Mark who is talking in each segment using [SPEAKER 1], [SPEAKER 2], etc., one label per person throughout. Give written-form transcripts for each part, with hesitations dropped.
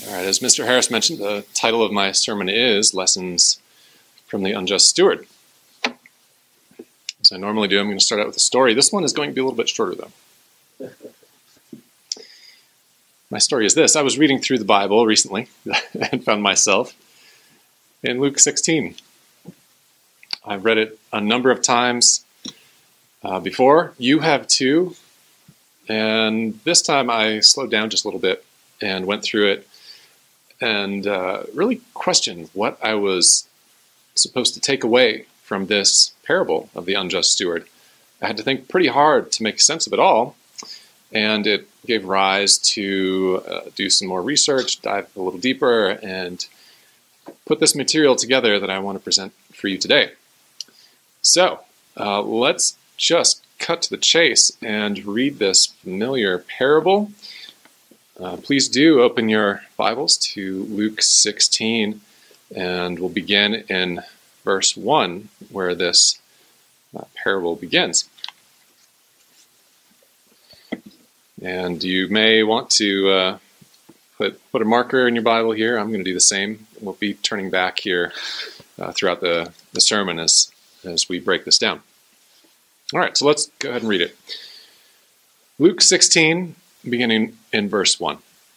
[SPEAKER 1] All right, as Mr. Harris mentioned, the title of my sermon is Lessons from the Unjust Steward. As I normally do, I'm going to start out with a story. This one is going to be a little bit shorter, though. My story is this. I was reading through the Bible recently and found myself in Luke 16. I've read it a number of times before. You have too. And this time I slowed down just a little bit and went through it and really questioned what I was supposed to take away from this parable of the unjust steward. I had to think pretty hard to make sense of it all, and it gave rise to do some more research, dive a little deeper, and put this material together that I want to present for you today. So let's just cut to the chase and read this familiar parable. Please do open your Bibles to Luke 16, and we'll begin in verse 1, where this parable begins. And you may want to put a marker in your Bible here. I'm going to do the same. We'll be turning back here throughout the sermon as we break this down. All right, so let's go ahead and read it. Luke 16, beginning in verse 1.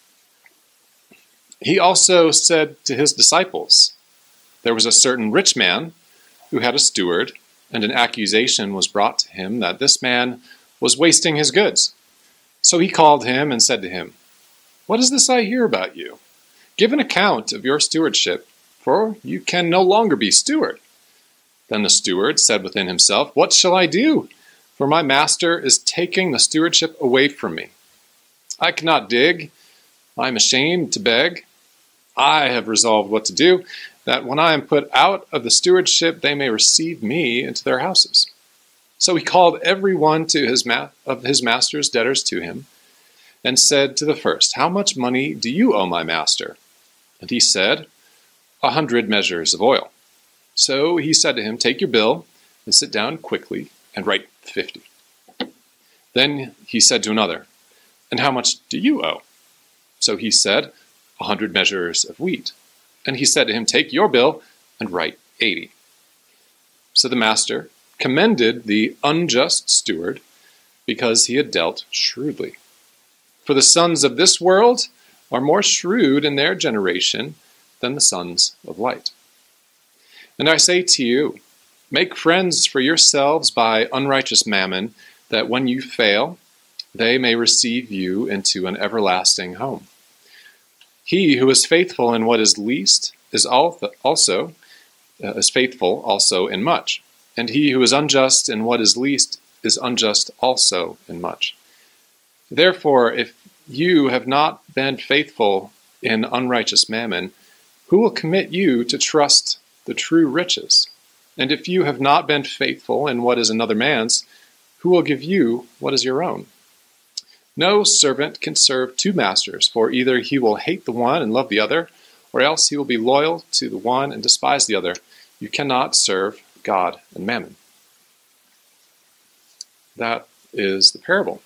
[SPEAKER 1] He also said to his disciples, "There was a certain rich man who had a steward, and an accusation was brought to him that this man was wasting his goods. So he called him and said to him, 'What is this I hear about you? Give an account of your stewardship, for you can no longer be steward.' Then the steward said within himself, 'What shall I do? For my master is taking the stewardship away from me. I cannot dig. I am ashamed to beg. I have resolved what to do, that when I am put out of the stewardship, they may receive me into their houses.' So he called every one to his master's debtors to him, and said to the first, 'How much money do you owe my master?' And he said, 100 measures of oil. So he said to him, 'Take your bill, and sit down quickly, and write 50. Then he said to another, 'And how much do you owe?' So he said, 100 measures of wheat. And he said to him, 'Take your bill, and write 80. So the master commended the unjust steward, because he had dealt shrewdly. For the sons of this world are more shrewd in their generation than the sons of light. And I say to you, make friends for yourselves by unrighteous mammon, that when you fail, they may receive you into an everlasting home. He who is faithful in what is least is faithful also in much. And he who is unjust in what is least is unjust also in much. Therefore, if you have not been faithful in unrighteous mammon, who will commit you to trust the true riches? And if you have not been faithful in what is another man's, who will give you what is your own? No servant can serve two masters, for either he will hate the one and love the other, or else he will be loyal to the one and despise the other. You cannot serve God and mammon." That is the parable.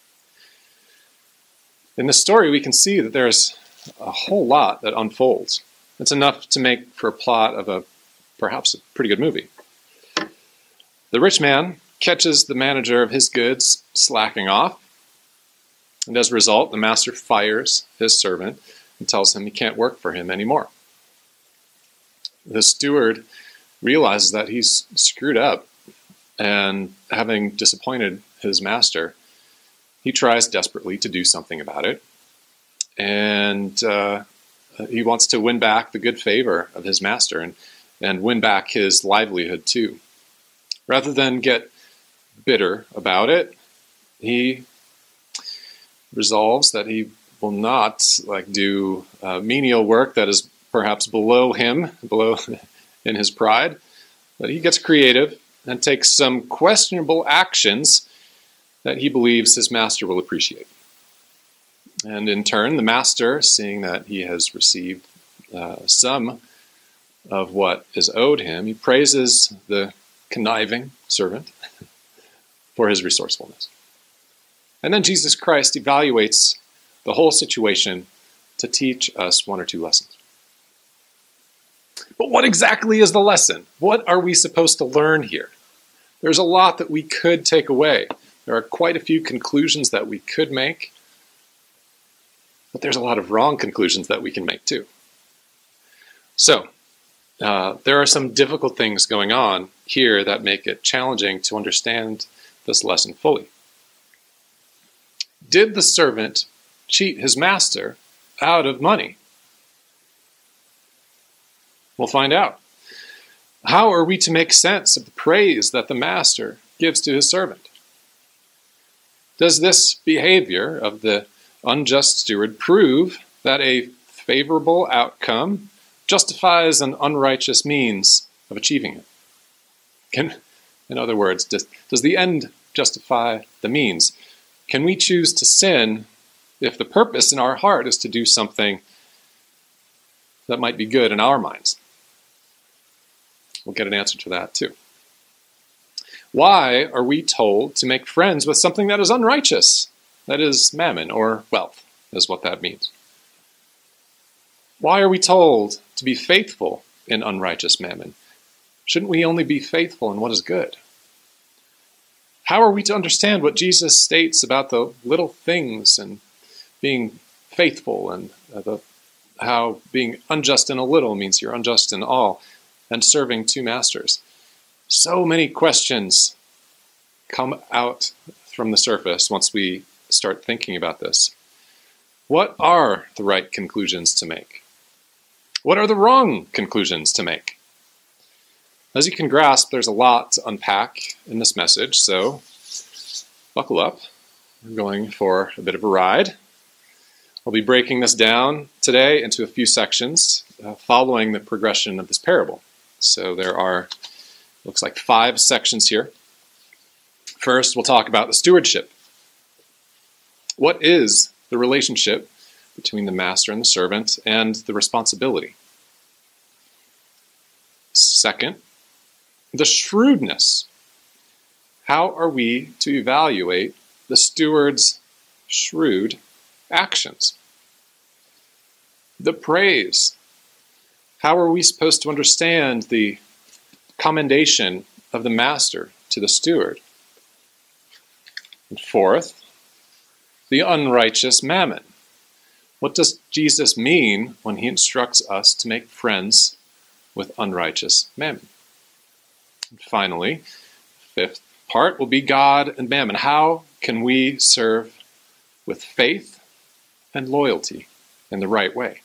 [SPEAKER 1] In this story, we can see that there's a whole lot that unfolds. It's enough to make for a plot of perhaps a pretty good movie. The rich man catches the manager of his goods slacking off, and as a result, the master fires his servant and tells him he can't work for him anymore. The steward realizes that he's screwed up, and having disappointed his master, he tries desperately to do something about it, and he wants to win back the good favor of his master and win back his livelihood too. Rather than get bitter about it, he resolves that he will not do menial work that is perhaps below him, below in his pride, but he gets creative and takes some questionable actions that he believes his master will appreciate. And in turn, the master, seeing that he has received some of what is owed him, he praises the conniving servant for his resourcefulness. And then Jesus Christ evaluates the whole situation to teach us one or two lessons. But what exactly is the lesson? What are we supposed to learn here? There's a lot that we could take away. There are quite a few conclusions that we could make, but there's a lot of wrong conclusions that we can make too. So, there are some difficult things going on here that make it challenging to understand this lesson fully. Did the servant cheat his master out of money? We'll find out. How are we to make sense of the praise that the master gives to his servant? Does this behavior of the unjust steward prove that a favorable outcome justifies an unrighteous means of achieving it? In other words, does the end justify the means? Can we choose to sin if the purpose in our heart is to do something that might be good in our minds? We'll get an answer to that too. Why are we told to make friends with something that is unrighteous? That is mammon, or wealth, is what that means. Why are we told to be faithful in unrighteous mammon? Shouldn't we only be faithful in what is good? How are we to understand what Jesus states about the little things and being faithful, and how being unjust in a little means you're unjust in all, and serving two masters? So many questions come out from the surface once we start thinking about this. What are the right conclusions to make? What are the wrong conclusions to make? As you can grasp, there's a lot to unpack in this message, so buckle up. We're going for a bit of a ride. I'll be breaking this down today into a few sections, following the progression of this parable. So there are, looks like 5 sections here. First, we'll talk about the stewardship. What is the relationship between the master and the servant, and the responsibility? Second, the shrewdness. How are we to evaluate the steward's shrewd actions? The praise. How are we supposed to understand the commendation of the master to the steward? And fourth, the unrighteous mammon. What does Jesus mean when he instructs us to make friends with unrighteous mammon? And finally, fifth part will be God and mammon. How can we serve with faith and loyalty in the right way?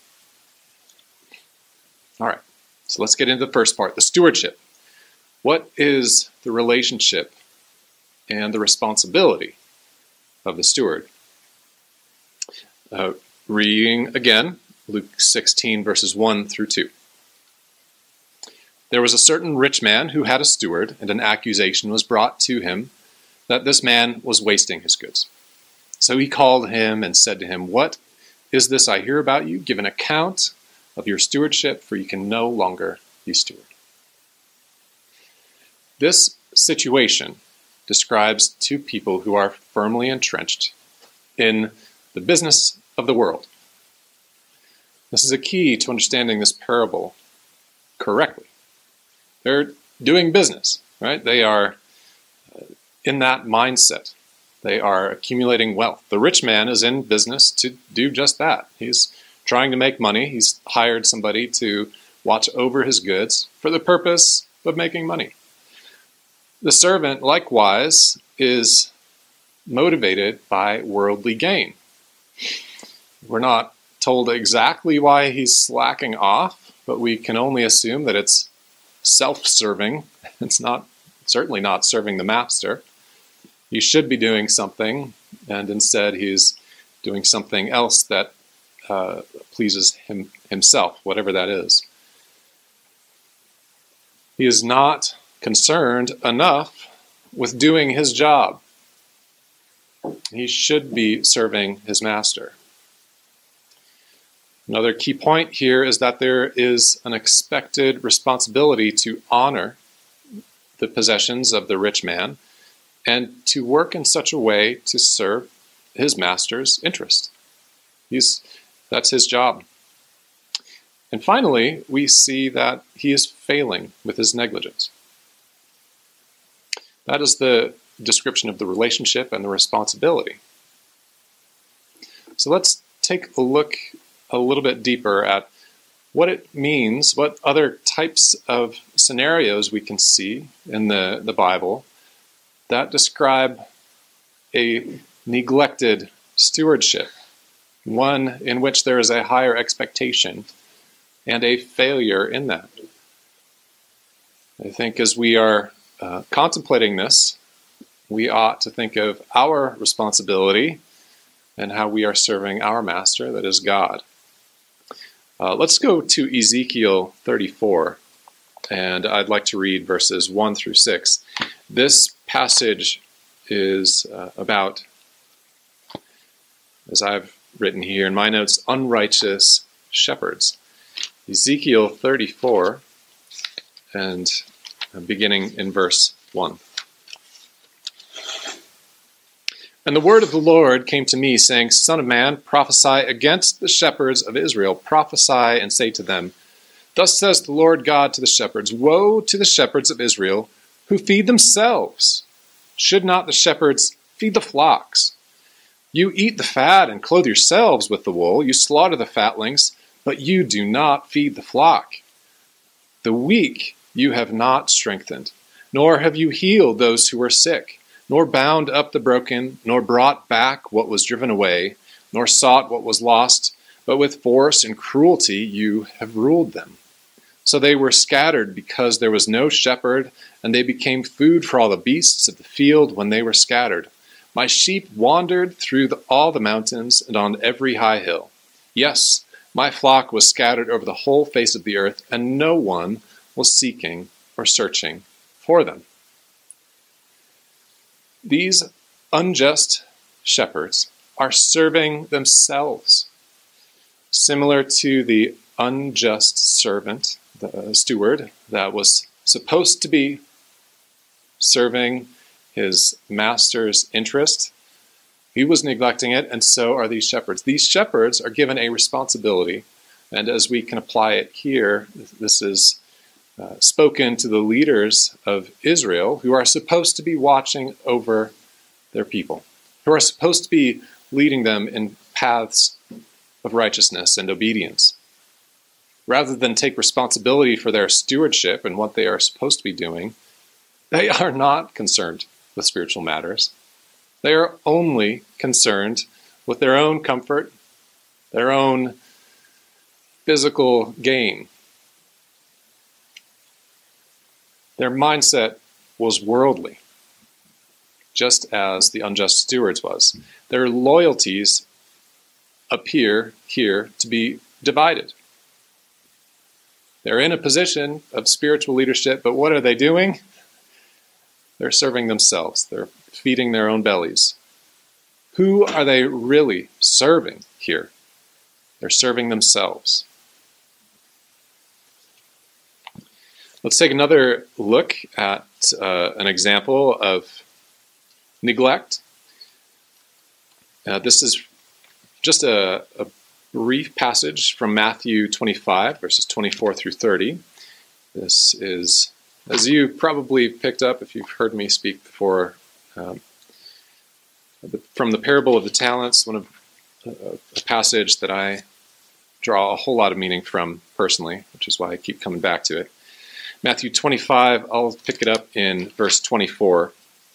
[SPEAKER 1] All right, so let's get into the first part, the stewardship. What is the relationship and the responsibility of the steward? Reading again, Luke 16, verses 1 through 2. There was a certain rich man who had a steward, and an accusation was brought to him that this man was wasting his goods. So he called him and said to him, "What is this I hear about you? Give an account of your stewardship, for you can no longer be steward." This situation describes two people who are firmly entrenched in the business of the world. This is a key to understanding this parable correctly. They're doing business, right? They are in that mindset. They are accumulating wealth. The rich man is in business to do just that. He's trying to make money. He's hired somebody to watch over his goods for the purpose of making money. The servant, likewise, is motivated by worldly gain. We're not told exactly why he's slacking off, but we can only assume that it's self-serving. It's certainly not serving the master. He should be doing something, and instead he's doing something else that pleases himself, whatever that is. He is not concerned enough with doing his job. He should be serving his master. Another key point here is that there is an expected responsibility to honor the possessions of the rich man and to work in such a way to serve his master's interest. He's That's his job. And finally, we see that he is failing with his negligence. That is the description of the relationship and the responsibility. So let's take a look a little bit deeper at what it means, what other types of scenarios we can see in the Bible that describe a neglected stewardship, one in which there is a higher expectation and a failure in that. I think as we are contemplating this, we ought to think of our responsibility and how we are serving our master, that is God. Let's go to Ezekiel 34, and I'd like to read verses 1 through 6. This passage is about, as I've written here in my notes, unrighteous shepherds. Ezekiel 34, and beginning in verse 1. And the word of the Lord came to me, saying, Son of man, prophesy against the shepherds of Israel. Prophesy and say to them, Thus says the Lord God to the shepherds, Woe to the shepherds of Israel, who feed themselves. Should not the shepherds feed the flocks? You eat the fat and clothe yourselves with the wool. You slaughter the fatlings, but you do not feed the flock. The weak you have not strengthened, nor have you healed those who are sick, nor bound up the broken, nor brought back what was driven away, nor sought what was lost, but with force and cruelty you have ruled them. So they were scattered because there was no shepherd, and they became food for all the beasts of the field when they were scattered. My sheep wandered through all the mountains and on every high hill. Yes, my flock was scattered over the whole face of the earth, and no one was seeking or searching for them. These unjust shepherds are serving themselves, similar to the unjust servant, the steward, that was supposed to be serving his master's interest. He was neglecting it, and so are these shepherds. These shepherds are given a responsibility, and as we can apply it here, this is spoken to the leaders of Israel, who are supposed to be watching over their people, who are supposed to be leading them in paths of righteousness and obedience. Rather than take responsibility for their stewardship and what they are supposed to be doing, they are not concerned with spiritual matters. They are only concerned with their own comfort, their own physical gain. Their mindset was worldly, just as the unjust stewards was. Their loyalties appear here to be divided. They're in a position of spiritual leadership, but what are they doing? They're serving themselves. They're feeding their own bellies. Who are they really serving here? They're serving themselves. Let's take another look at an example of neglect. This is just a brief passage from Matthew 25, verses 24 through 30. This is, as you probably picked up if you've heard me speak before, from the parable of the talents, one of a passage that I draw a whole lot of meaning from personally, which is why I keep coming back to it. Matthew 25, I'll pick it up in verse 24.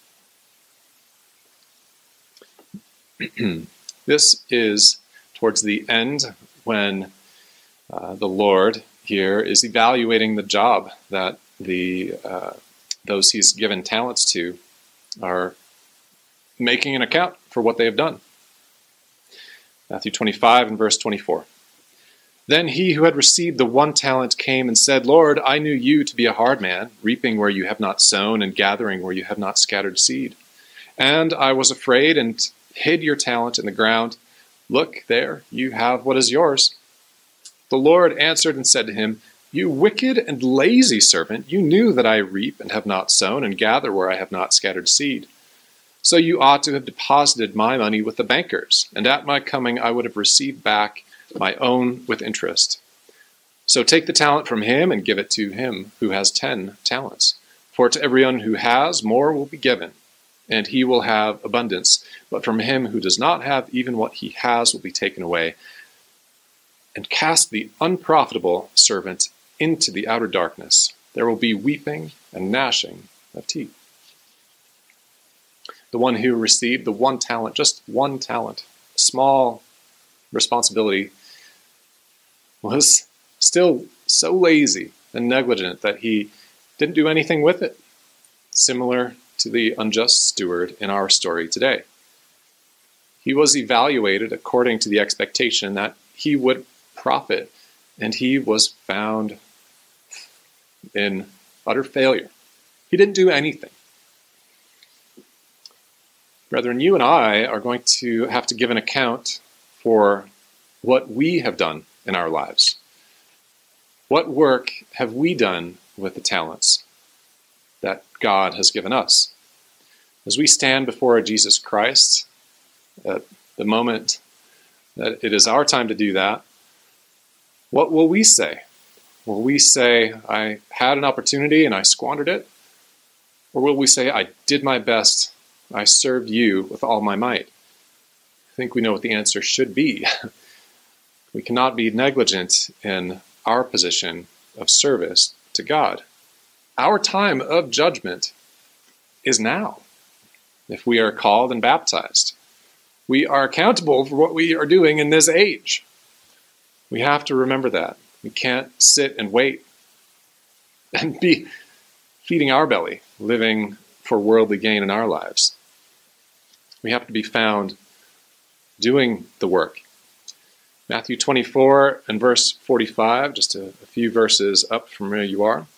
[SPEAKER 1] This is towards the end when the Lord here is evaluating the job that those he's given talents to are making an account for what they have done. Matthew 25 and verse 24. Then he who had received the 1 talent came and said, Lord, I knew you to be a hard man, reaping where you have not sown and gathering where you have not scattered seed. And I was afraid and hid your talent in the ground. Look, there, you have what is yours. The Lord answered and said to him, You wicked and lazy servant, you knew that I reap and have not sown and gather where I have not scattered seed. So you ought to have deposited my money with the bankers, and at my coming I would have received back my own with interest. So take the talent from him and give it to him who has 10 talents. For to everyone who has, more will be given, and he will have abundance. But from him who does not have, even what he has will be taken away. And cast the unprofitable servant into the outer darkness. There will be weeping and gnashing of teeth. The one who received the 1 talent, just 1 talent, small responsibility, was still so lazy and negligent that he didn't do anything with it, similar to the unjust steward in our story today. He was evaluated according to the expectation that he would profit, and he was found in utter failure. He didn't do anything. Brethren, you and I are going to have to give an account for what we have done in our lives. What work have we done with the talents that God has given us? As we stand before Jesus Christ, at the moment that it is our time to do that, what will we say? Will we say, I had an opportunity and I squandered it? Or will we say, I did my best, I served you with all my might? I think we know what the answer should be. We cannot be negligent in our position of service to God. Our time of judgment is now, if we are called and baptized. We are accountable for what we are doing in this age. We have to remember that. We can't sit and wait and be feeding our belly, living for worldly gain in our lives. We have to be found doing the work. Matthew 24 and verse 45, just a few verses up from where you are.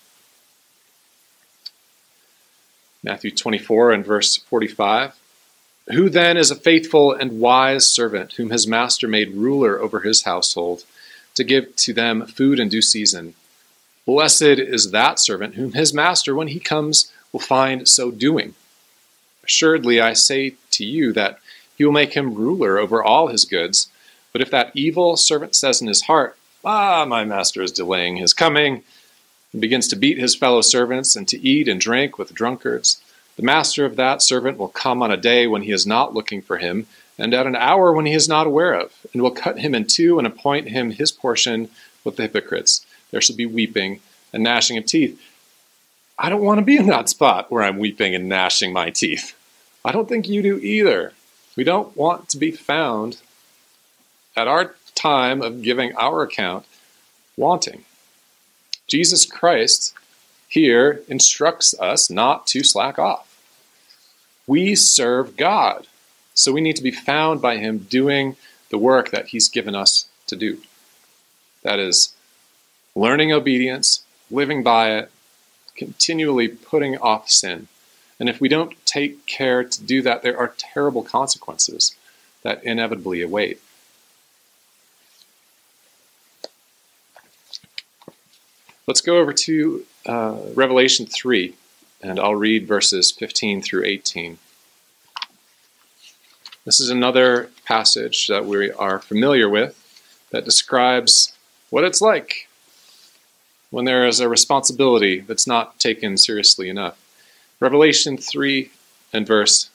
[SPEAKER 1] Matthew 24 and verse 45. Who then is a faithful and wise servant whom his master made ruler over his household to give to them food in due season? Blessed is that servant whom his master, when he comes, will find so doing. Assuredly, I say to you that he will make him ruler over all his goods. But if that evil servant says in his heart, my master is delaying his coming, and begins to beat his fellow servants and to eat and drink with drunkards, the master of that servant will come on a day when he is not looking for him, and at an hour when he is not aware of, and will cut him in two and appoint him his portion with the hypocrites. There shall be weeping and gnashing of teeth. I don't want to be in that spot where I'm weeping and gnashing my teeth. I don't think you do either. We don't want to be found at our time of giving our account wanting. Jesus Christ here instructs us not to slack off. We serve God, so we need to be found by him doing the work that he's given us to do. That is, learning obedience, living by it, continually putting off sin. And if we don't take care to do that, there are terrible consequences that inevitably await. Let's go over to Revelation 3, and I'll read verses 15 through 18. This is another passage that we are familiar with that describes what it's like when there is a responsibility that's not taken seriously enough. Revelation 3 and verse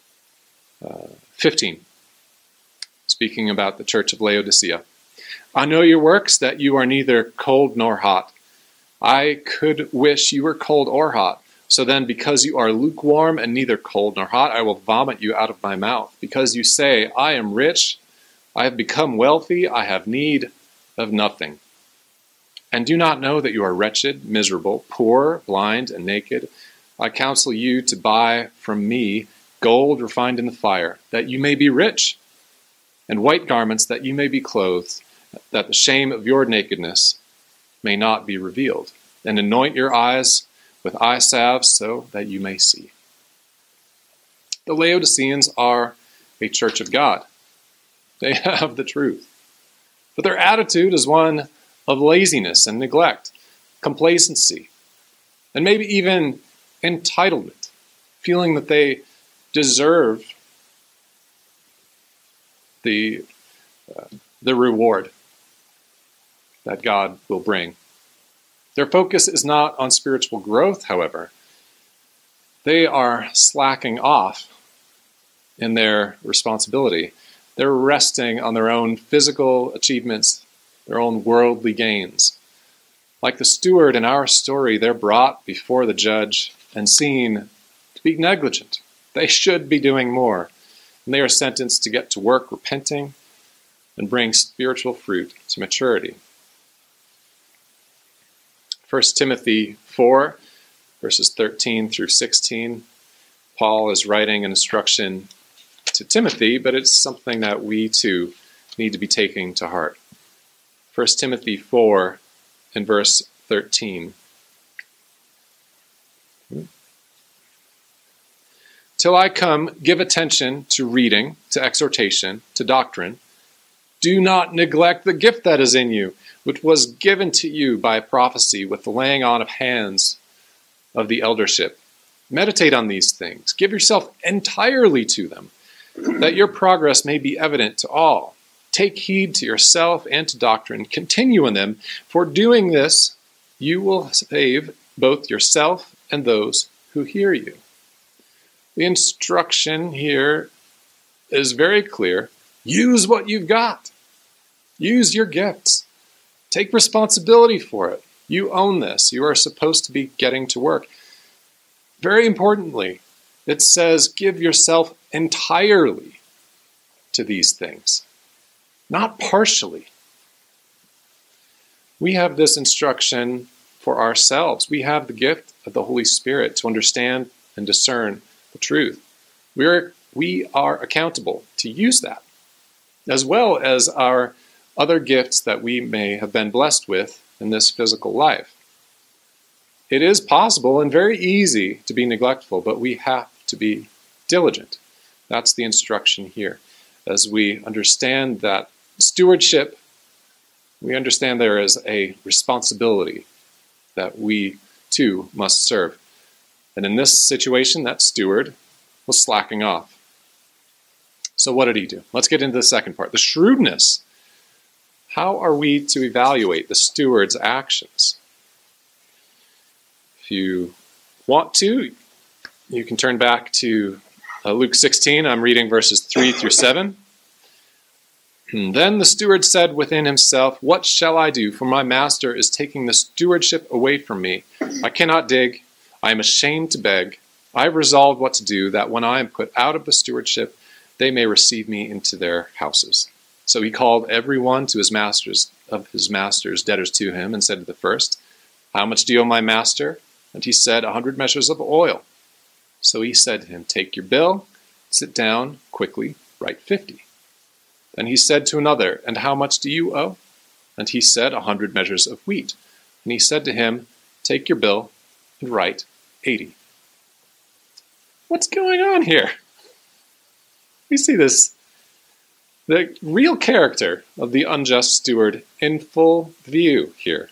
[SPEAKER 1] 15, speaking about the church of Laodicea. I know your works, that you are neither cold nor hot. I could wish you were cold or hot. So then, because you are lukewarm and neither cold nor hot, I will vomit you out of my mouth. Because you say, I am rich, I have become wealthy, I have need of nothing. And do not know that you are wretched, miserable, poor, blind, and naked. I counsel you to buy from me gold refined in the fire, that you may be rich, and white garments, that you may be clothed, that the shame of your nakedness may not be revealed, and anoint your eyes with eye salve so that you may see. The Laodiceans are a church of God. They have the truth. But their attitude is one of laziness and neglect, complacency, and maybe even entitlement, feeling that they deserve the reward that God will bring. Their focus is not on spiritual growth, however. They are slacking off in their responsibility. They're resting on their own physical achievements, their own worldly gains. Like the steward in our story, they're brought before the judge and seen to be negligent. They should be doing more. And they are sentenced to get to work repenting and bring spiritual fruit to maturity. 1 Timothy 4, verses 13 through 16, Paul is writing an instruction to Timothy, but it's something that we too need to be taking to heart. 1 Timothy 4 and verse 13. Till I come, give attention to reading, to exhortation, to doctrine. Do not neglect the gift that is in you, which was given to you by prophecy with the laying on of hands of the eldership. Meditate on these things. Give yourself entirely to them, that your progress may be evident to all. Take heed to yourself and to doctrine. Continue in them, for doing this, you will save both yourself and those who hear you. The instruction here is very clear. Use what you've got. Use your gifts. Take responsibility for it. You own this. You are supposed to be getting to work. Very importantly, it says give yourself entirely to these things, not partially. We have this instruction for ourselves. We have the gift of the Holy Spirit to understand and discern the truth. We are accountable to use that, as well as our other gifts that we may have been blessed with in this physical life. It is possible and very easy to be neglectful, but we have to be diligent. That's the instruction here. As we understand that stewardship, we understand there is a responsibility that we too must serve. And in this situation, that steward was slacking off. So what did he do? Let's get into the second part, the shrewdness. How are we to evaluate the steward's actions? If you want to, you can turn back to Luke 16. I'm reading verses 3 through 7. Then the steward said within himself, "What shall I do? For my master is taking the stewardship away from me. I cannot dig. I am ashamed to beg. I have resolved what to do, that when I am put out of the stewardship, they may receive me into their houses." So he called every one to his master's debtors to him, and said to the first, "How much do you owe my master?" And he said, 100 measures of oil. So he said to him, "Take your bill, sit down, quickly, write 50. Then he said to another, "And how much do you owe?" And he said, 100 measures of wheat. And he said to him, "Take your bill and write 80. What's going on here? We see this, the real character of the unjust steward in full view here.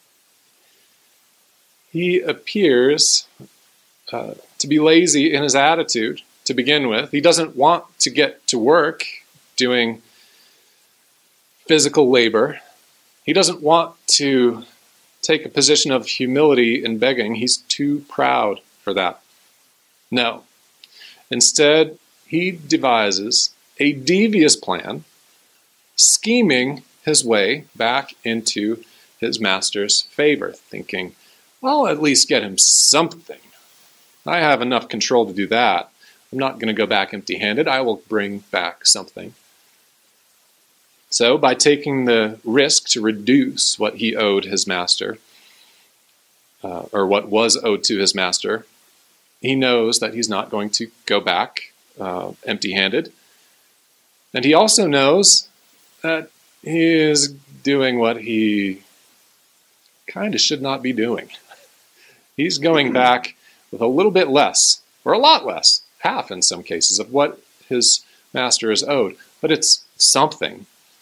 [SPEAKER 1] He appears to be lazy in his attitude to begin with. He doesn't want to get to work doing physical labor. He doesn't want to take a position of humility in begging. He's too proud for that. No. Instead, he devises a devious plan, scheming his way back into his master's favor, thinking, "I'll at least get him something. I have enough control to do that. I'm not going to go back empty-handed. I will bring back something." So, by taking the risk to reduce what he owed his master, or what was owed to his master, he knows that he's not going to go back empty-handed. And he also knows that he is doing what he kind of should not be doing. He's going back with a little bit less, or a lot less, half in some cases, of what his master is owed. But it's something.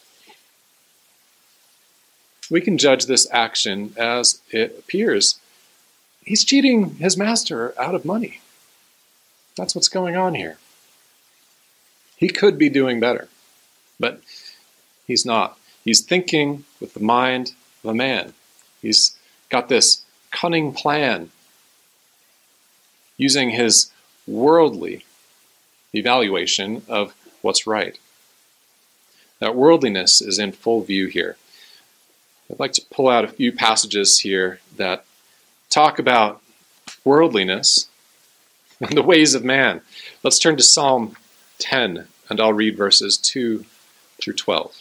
[SPEAKER 1] We can judge this action as it appears. He's cheating his master out of money. That's what's going on here. He could be doing better, but he's not. He's thinking with the mind of a man. He's got this cunning plan using his worldly evaluation of what's right. That worldliness is in full view here. I'd like to pull out a few passages here that talk about worldliness and the ways of man. Let's turn to Psalm 10, and I'll read verses 2 through 12.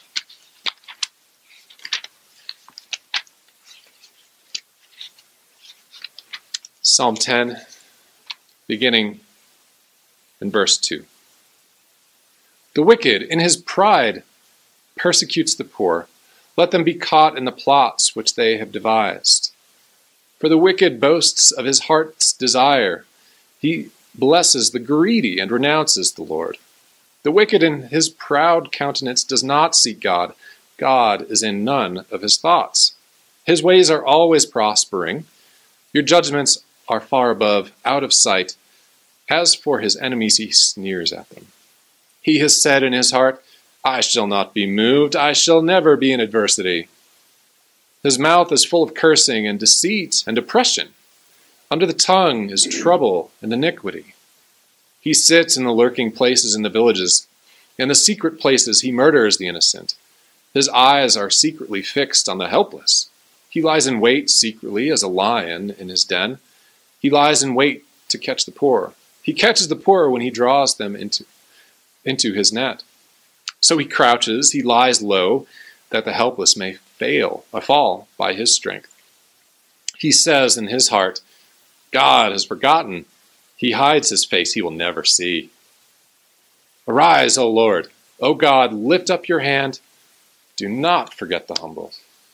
[SPEAKER 1] Psalm 10, beginning in verse 2. The wicked, in his pride, persecutes the poor. Let them be caught in the plots which they have devised. For the wicked boasts of his heart's desire. He blesses the greedy and renounces the Lord. The wicked in his proud countenance does not seek God. God is in none of his thoughts. His ways are always prospering. Your judgments are far above, out of sight. As for his enemies, he sneers at them. He has said in his heart, I shall not be moved. I shall never be in adversity. His mouth is full of cursing and deceit and oppression. Under the tongue is trouble and iniquity. He sits in the lurking places in the villages. In the secret places he murders the innocent. His eyes are secretly fixed on the helpless. He lies in wait secretly as a lion in his den. He lies in wait to catch the poor. He catches the poor when he draws them into his net. So he crouches, he lies low, that the helpless may fall by his strength. He says in his heart, God has forgotten. He hides his face, he will never see. Arise, O Lord. O God, lift up your hand. Do not forget the humble.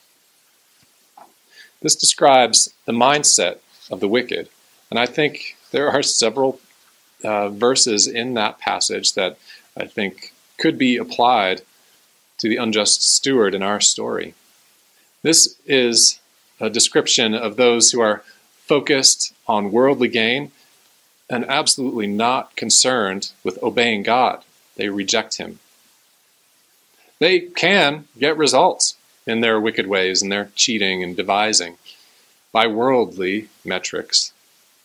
[SPEAKER 1] This describes the mindset of the wicked. And I think there are several verses in that passage that I think could be applied to the unjust steward in our story. This is a description of those who are focused on worldly gain and absolutely not concerned with obeying God. They reject him. They can get results in their wicked ways and their cheating and devising by worldly metrics.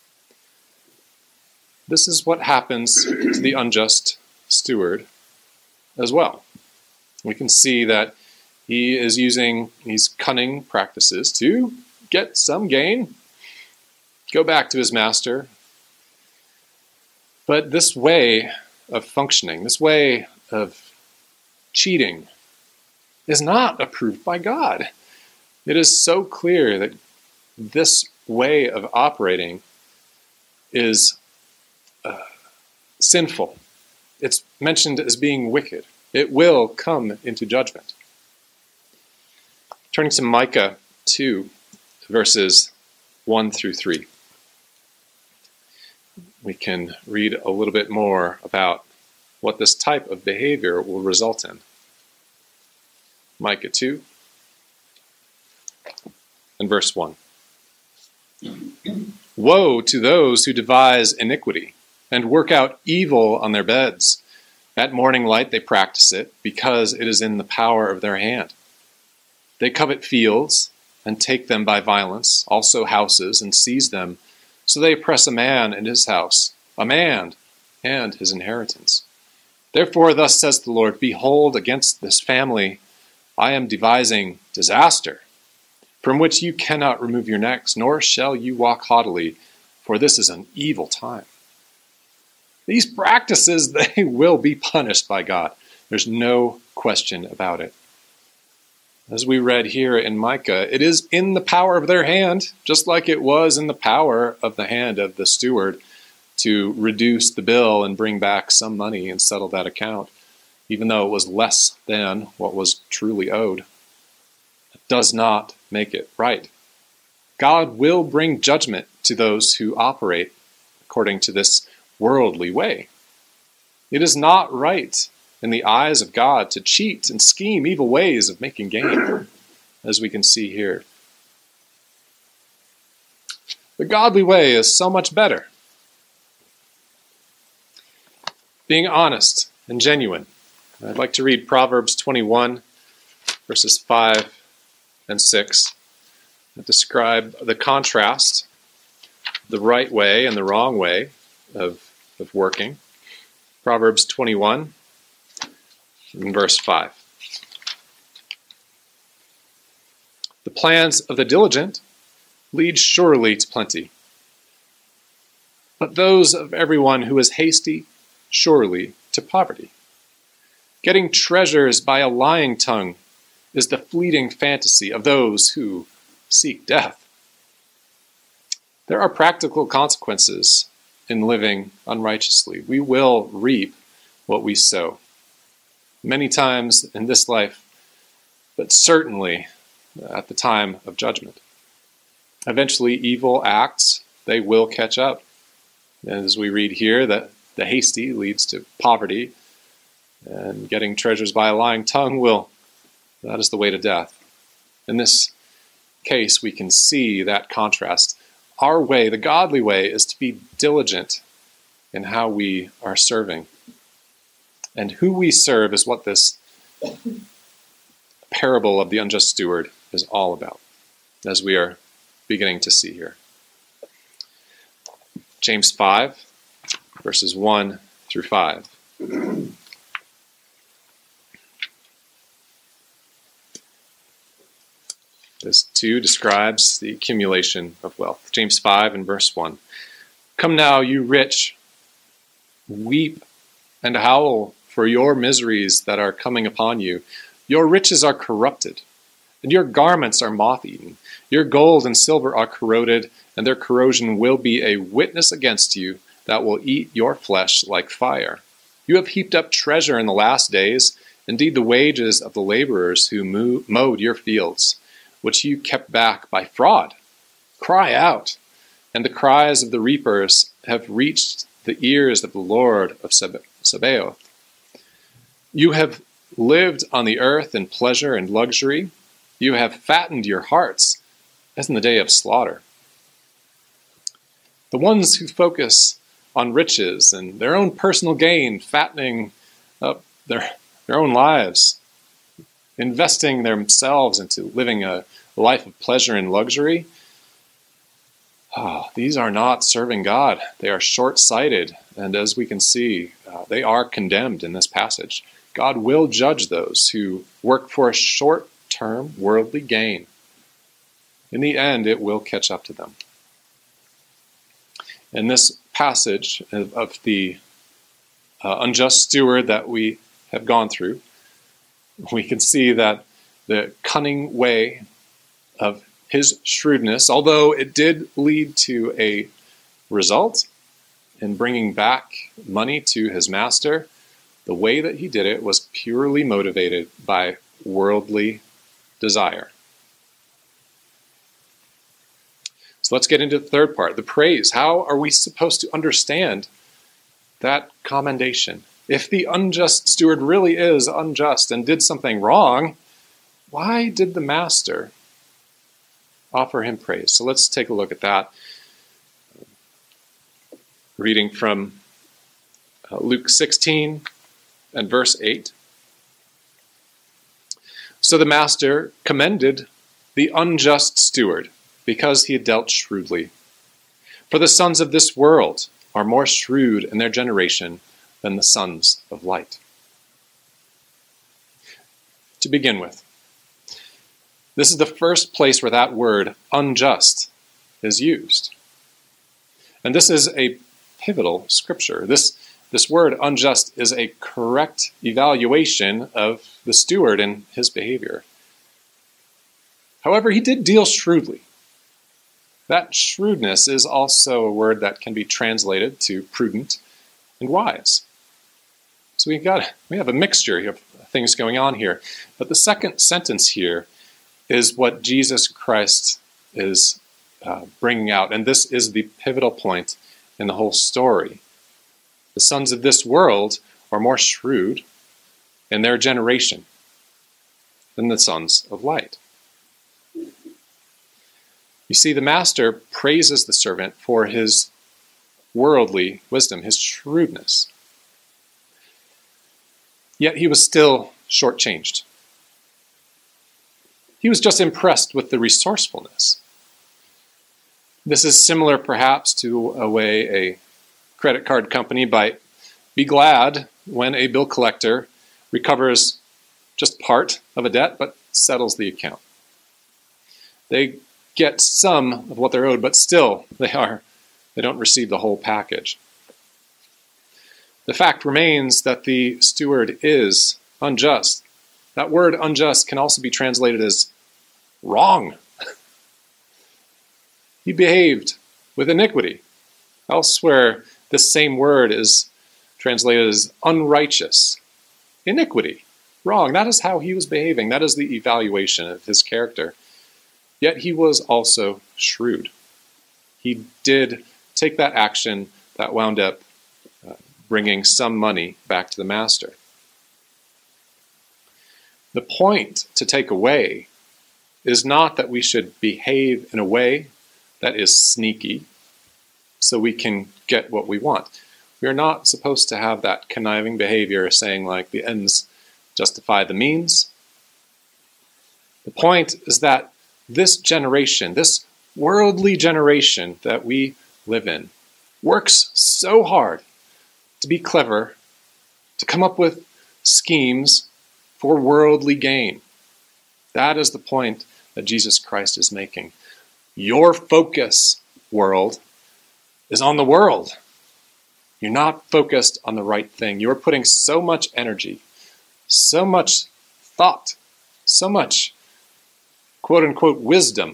[SPEAKER 1] This is what happens to the unjust steward as well. We can see that he is using these cunning practices to get some gain, go back to his master. But this way of functioning, this way of cheating, is not approved by God. It is so clear that this way of operating is sinful. It's mentioned as being wicked. It will come into judgment. Turning to Micah 2, verses 1 through 3. We can read a little bit more about what this type of behavior will result in. Micah 2 and verse 1. Woe to those who devise iniquity and work out evil on their beds. At morning light they practice it, because it is in the power of their hand. They covet fields and take them by violence, also houses, and seize them. So they oppress a man and his house, a man and his inheritance. Therefore thus says the Lord, behold, against this family I am devising disaster, from which you cannot remove your necks, nor shall you walk haughtily, for this is an evil time. These practices, they will be punished by God. There's no question about it. As we read here in Micah, it is in the power of their hand, just like it was in the power of the hand of the steward to reduce the bill and bring back some money and settle that account, even though it was less than what was truly owed. It does not make it right. God will bring judgment to those who operate according to this worldly way. It is not right in the eyes of God to cheat and scheme evil ways of making gain, as we can see here. The godly way is so much better. Being honest and genuine. I'd like to read Proverbs 21, verses 5 and 6 that describe the contrast, the right way and the wrong way of working. Proverbs 21 and verse 5. The plans of the diligent lead surely to plenty, but those of everyone who is hasty surely to poverty. Getting treasures by a lying tongue is the fleeting fantasy of those who seek death. There are practical consequences in living unrighteously. We will reap what we sow. Many times in this life, but certainly at the time of judgment. Eventually, evil acts, they will catch up. And as we read here, that the hasty leads to poverty, and getting treasures by a lying tongue that is the way to death. In this case, we can see that contrast. Our way, the godly way, is to be diligent in how we are serving. And who we serve is what this parable of the unjust steward is all about, as we are beginning to see here. James 5, verses 1 through 5. This too describes the accumulation of wealth. James 5 and verse 1. Come now, you rich, weep and howl for your miseries that are coming upon you. Your riches are corrupted, and your garments are moth-eaten. Your gold and silver are corroded, and their corrosion will be a witness against you that will eat your flesh like fire. You have heaped up treasure in the last days, indeed the wages of the laborers who mowed your fields, which you kept back by fraud. Cry out, and the cries of the reapers have reached the ears of the Lord of Sabaoth. You have lived on the earth in pleasure and luxury. You have fattened your hearts as in the day of slaughter. The ones who focus on riches and their own personal gain, fattening up their own lives, investing themselves into living a life of pleasure and luxury, these are not serving God. They are short-sighted, and as we can see, they are condemned in this passage. God will judge those who work for a short-term worldly gain. In the end, it will catch up to them. In this passage of the unjust steward that we have gone through, we can see that the cunning way of his shrewdness, although it did lead to a result in bringing back money to his master, the way that he did it was purely motivated by worldly desire. So let's get into the third part, the praise. How are we supposed to understand that commendation? If the unjust steward really is unjust and did something wrong, why did the master offer him praise? So let's take a look at that. Reading from Luke 16 and verse 8. So the master commended the unjust steward because he had dealt shrewdly. For the sons of this world are more shrewd in their generation than the sons of light. To begin with, this is the first place where that word unjust is used. And this is a pivotal scripture. This word unjust is a correct evaluation of the steward and his behavior. However, he did deal shrewdly. That shrewdness is also a word that can be translated to prudent and wise. So we have a mixture of things going on here. But the second sentence here is what Jesus Christ is bringing out. And this is the pivotal point in the whole story. The sons of this world are more shrewd in their generation than the sons of light. You see, the master praises the servant for his worldly wisdom, his shrewdness. Yet he was still shortchanged. He was just impressed with the resourcefulness. This is similar perhaps to a way a credit card company might be glad when a bill collector recovers just part of a debt but settles the account. They get some of what they're owed, but still they don't receive the whole package. The fact remains that the steward is unjust. That word unjust can also be translated as wrong. He behaved with iniquity. Elsewhere, this same word is translated as unrighteous. Iniquity, wrong. That is how he was behaving. That is the evaluation of his character. Yet he was also shrewd. He did take that action that wound up bringing some money back to the master. The point to take away is not that we should behave in a way that is sneaky so we can get what we want. We are not supposed to have that conniving behavior saying like the ends justify the means. The point is that this generation, this worldly generation that we live in, works so hard to be clever, to come up with schemes for worldly gain. That is the point that Jesus Christ is making. Your focus, world, is on the world. You're not focused on the right thing. You're putting so much energy, so much thought, so much quote-unquote wisdom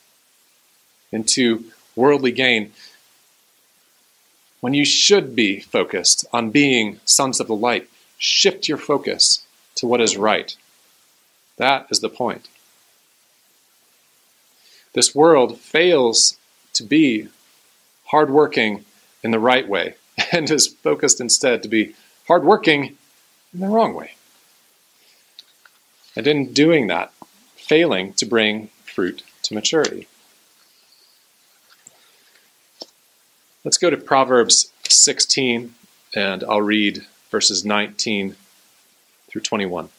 [SPEAKER 1] into worldly gain when you should be focused on being sons of the light. Shift your focus to what is right. That is the point. This world fails to be hardworking in the right way and is focused instead to be hardworking in the wrong way. And in doing that, failing to bring fruit to maturity. Let's go to Proverbs 16, and I'll read verses 19 through 21.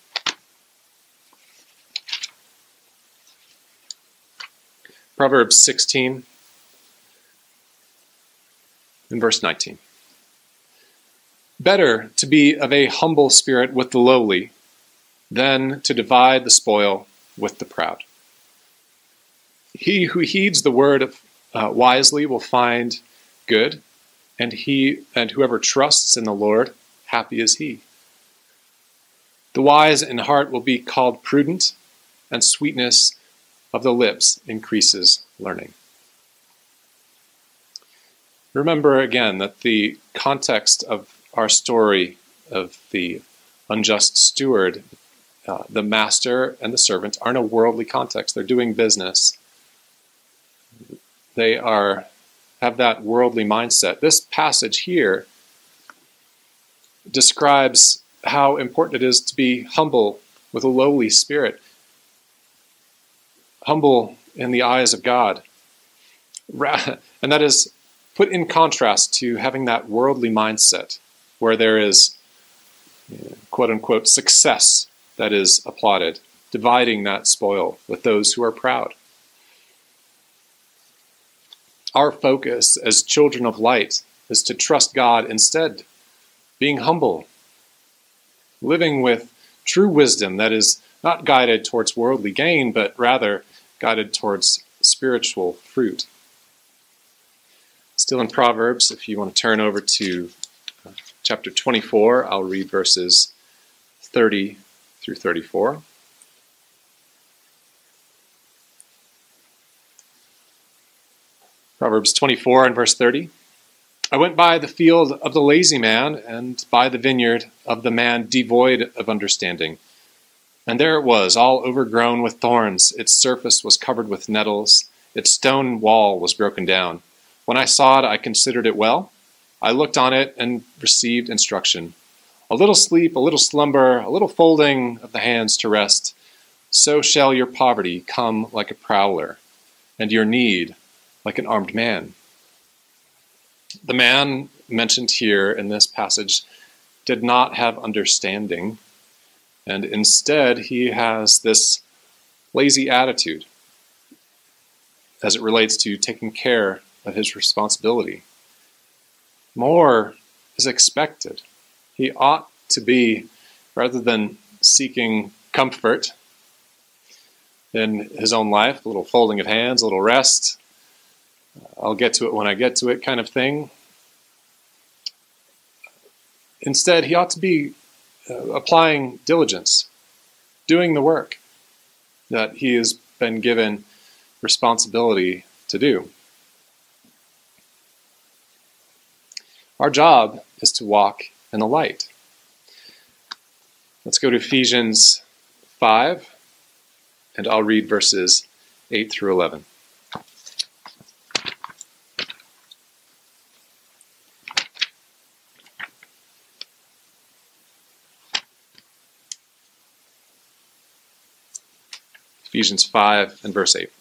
[SPEAKER 1] Proverbs 16 and verse 19. Better to be of a humble spirit with the lowly than to divide the spoil with the proud. He who heeds the word wisely will find good, and whoever trusts in the Lord, happy is he. The wise in heart will be called prudent, and sweetness of the lips increases learning. Remember again that the context of our story of the unjust steward, the master and the servant, are in a worldly context. They're doing business. They have that worldly mindset. This passage here describes how important it is to be humble with a lowly spirit, humble in the eyes of God. And that is put in contrast to having that worldly mindset where there is, quote-unquote, success that is applauded, dividing that spoil with those who are proud. Our focus as children of light is to trust God instead, being humble, living with true wisdom that is not guided towards worldly gain, but rather guided towards spiritual fruit. Still in Proverbs, if you want to turn over to chapter 24, I'll read verses 30 through 34. Proverbs 24 and verse 30. I went by the field of the lazy man and by the vineyard of the man devoid of understanding. And there it was, all overgrown with thorns. Its surface was covered with nettles. Its stone wall was broken down. When I saw it, I considered it well. I looked on it and received instruction. A little sleep, a little slumber, a little folding of the hands to rest. So shall your poverty come like a prowler, and your need like an armed man. The man mentioned here in this passage did not have understanding, and instead he has this lazy attitude as it relates to taking care of his responsibility. More is expected. He ought to be, rather than seeking comfort in his own life, a little folding of hands, a little rest, I'll get to it when I get to it kind of thing. Instead, he ought to be applying diligence, doing the work that he has been given responsibility to do. Our job is to walk in the light. Let's go to Ephesians 5, and I'll read verses 8 through 11. Ephesians 5 and verse 8.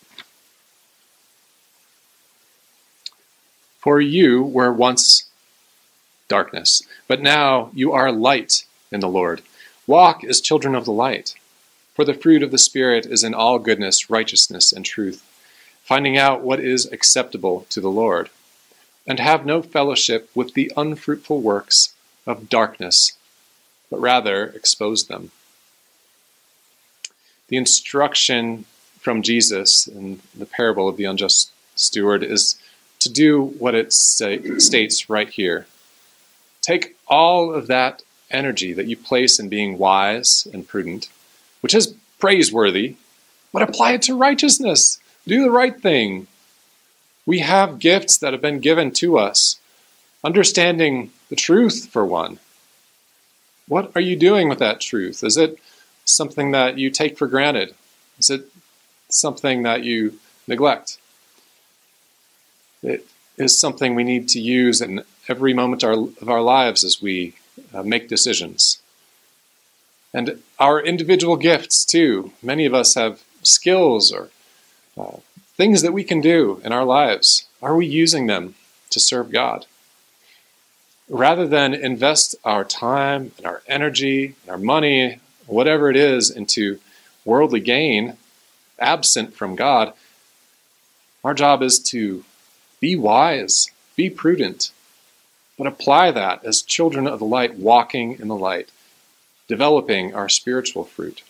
[SPEAKER 1] For you were once darkness, but now you are light in the Lord. Walk as children of the light. For the fruit of the Spirit is in all goodness, righteousness, and truth, finding out what is acceptable to the Lord. And have no fellowship with the unfruitful works of darkness, but rather expose them. The instruction from Jesus in the parable of the unjust steward is to do what it states right here. Take all of that energy that you place in being wise and prudent, which is praiseworthy, but apply it to righteousness. Do the right thing. We have gifts that have been given to us. Understanding the truth, for one. What are you doing with that truth? Is it something that you take for granted? Is it something that you neglect? It is something we need to use in every moment of our lives as we make decisions. And our individual gifts, too. Many of us have skills or things that we can do in our lives. Are we using them to serve God? Rather than invest our time and our energy and our money, whatever it is, into worldly gain, absent from God, our job is to be wise, be prudent, but apply that as children of the light, walking in the light, developing our spiritual fruit.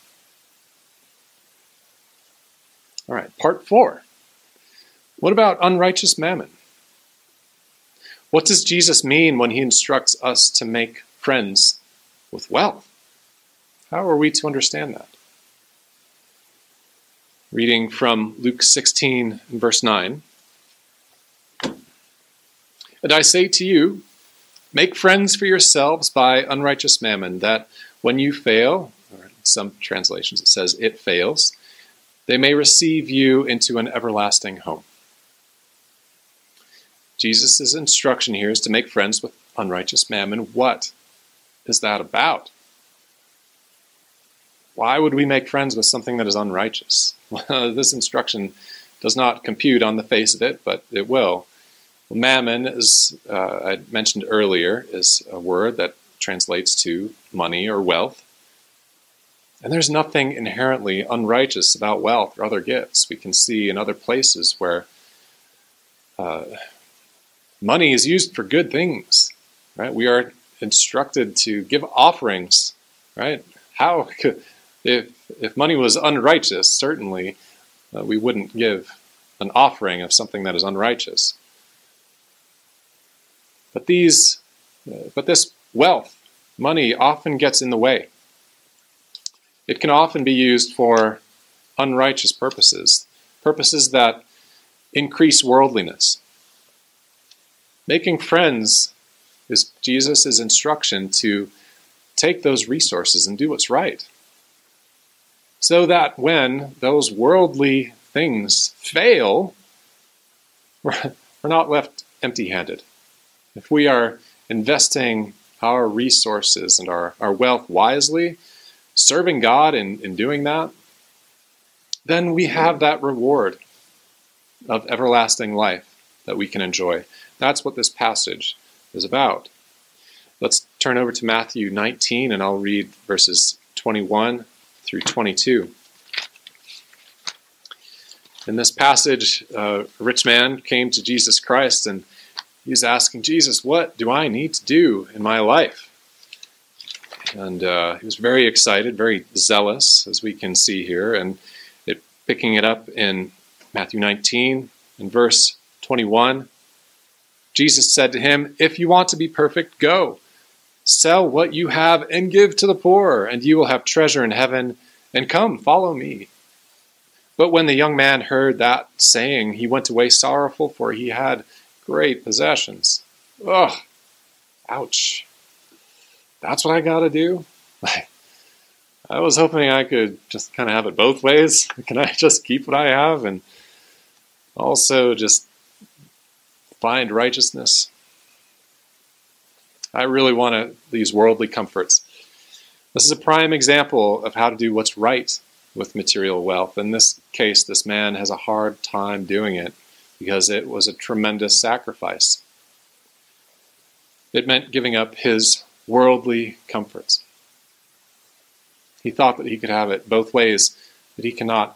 [SPEAKER 1] All right, part 4. What about unrighteous mammon? What does Jesus mean when he instructs us to make friends with wealth? How are we to understand that? Reading from Luke 16 and verse 9. And I say to you, make friends for yourselves by unrighteous mammon, that when you fail, or in some translations it says it fails, they may receive you into an everlasting home. Jesus' instruction here is to make friends with unrighteous mammon. What is that about? Why would we make friends with something that is unrighteous? This instruction does not compute on the face of it, but it will. Mammon, as I mentioned earlier, is a word that translates to money or wealth. And there's nothing inherently unrighteous about wealth or other gifts. We can see in other places where money is used for good things, right? We are instructed to give offerings, right? How could, if money was unrighteous, certainly we wouldn't give an offering of something that is unrighteous. But this wealth, money, often gets in the way. It can often be used for unrighteous purposes, purposes that increase worldliness. Making friends is Jesus' instruction to take those resources and do what's right, so that when those worldly things fail, we're not left empty-handed. If we are investing our resources and our wealth wisely, serving God in doing that, then we have that reward of everlasting life that we can enjoy. That's what this passage is about. Let's turn over to Matthew 19, and I'll read verses 21 through 22. In this passage, a rich man came to Jesus Christ and he was asking Jesus, what do I need to do in my life? And he was very excited, very zealous, as we can see here. And picking it up in Matthew 19, in verse 21, Jesus said to him, if you want to be perfect, go. Sell what you have and give to the poor, and you will have treasure in heaven, and come, follow me. But when the young man heard that saying, he went away sorrowful, for he had great possessions. Ugh, ouch. That's what I got to do? I was hoping I could just kind of have it both ways. Can I just keep what I have and also just find righteousness? I really want these worldly comforts. This is a prime example of how to do what's right with material wealth. In this case, this man has a hard time doing it because it was a tremendous sacrifice. It meant giving up his worldly comforts. He thought that he could have it both ways, but he cannot.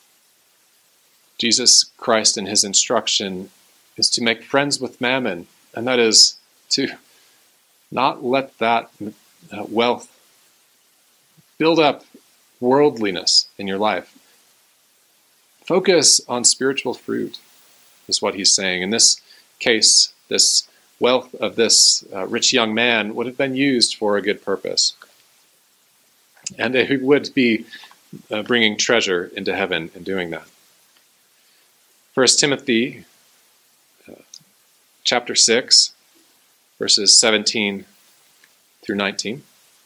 [SPEAKER 1] Jesus Christ, in his instruction, is to make friends with mammon, and that is to not let that wealth build up worldliness in your life. Focus on spiritual fruit, is what he's saying. In this case, this wealth of this rich young man would have been used for a good purpose. And he would be bringing treasure into heaven in doing that. 1 Timothy chapter 6, verses 17 through 19.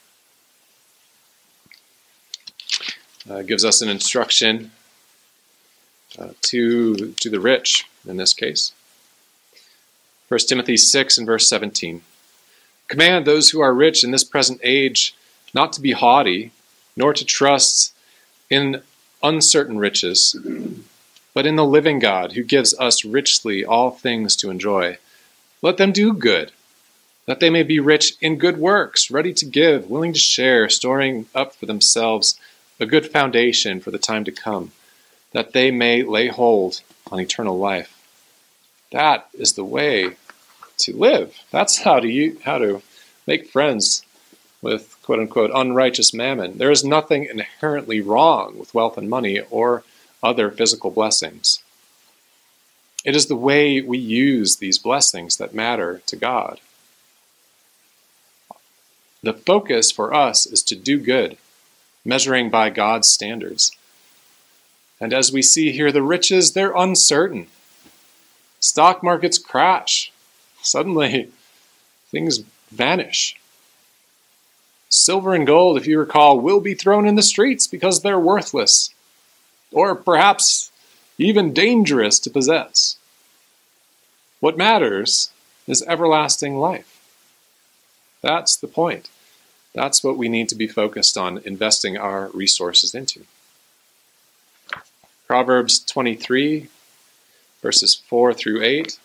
[SPEAKER 1] Gives us an instruction to the rich in this case. 1 Timothy 6 and verse 17. Command those who are rich in this present age not to be haughty, nor to trust in uncertain riches, but in the living God, who gives us richly all things to enjoy. Let them do good, that they may be rich in good works, ready to give, willing to share, storing up for themselves a good foundation for the time to come, that they may lay hold on eternal life. That is the way to live. That's how to make friends with quote-unquote unrighteous mammon. There is nothing inherently wrong with wealth and money or other physical blessings. It is the way we use these blessings that matter to God. The focus for us is to do good, measuring by God's standards. And as we see here, the riches, they're uncertain. Stock markets crash. Suddenly, things vanish. Silver and gold, if you recall, will be thrown in the streets because they're worthless, or perhaps even dangerous to possess. What matters is everlasting life. That's the point. That's what we need to be focused on investing our resources into. Proverbs 23, verses 4 through 8.